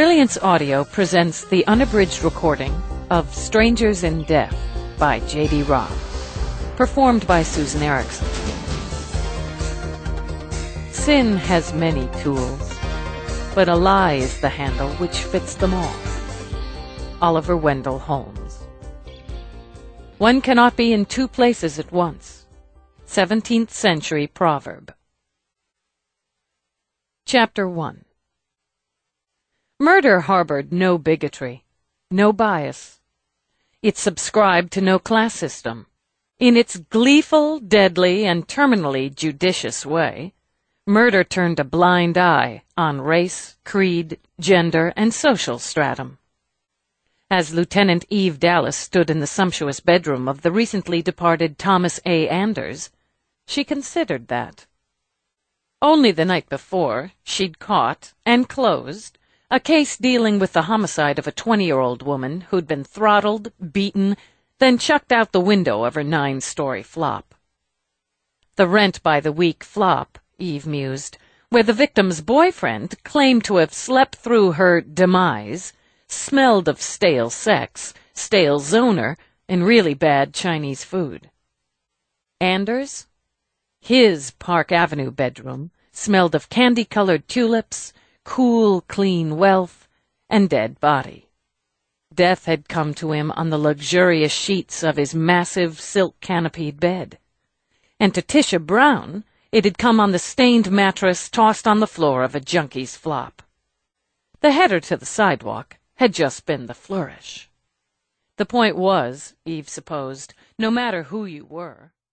Brilliance Audio presents the unabridged recording of Strangers in Death by J.D. Roth, performed by Susan Erickson. Sin has many tools, but a lie is the handle which fits them all. Oliver Wendell Holmes. One cannot be in two places at once. 17th century proverb. Chapter 1. Murder harbored no bigotry, no bias. It subscribed to no class system. In its gleeful, deadly, and terminally judicious way, murder turned a blind eye on race, creed, gender, and social stratum. As Lieutenant Eve Dallas stood in the sumptuous bedroom of the recently departed Thomas A. Anders, she considered that. Only the night before, she'd caught and closed a case dealing with the homicide of a 20-year-old woman who'd been throttled, beaten, then chucked out the window of her 9-story flop. The rent-by-the-week flop, Eve mused, where the victim's boyfriend claimed to have slept through her demise, smelled of stale sex, stale zoner, and really bad Chinese food. Anders? His Park Avenue bedroom smelled of candy-colored tulips, cool, clean wealth, and dead body. Death had come to him on the luxurious sheets of his massive silk-canopied bed. And to Tisha Brown, it had come on the stained mattress tossed on the floor of a junkie's flop. The header to the sidewalk had just been the flourish. The point was, Eve supposed, no matter who you were,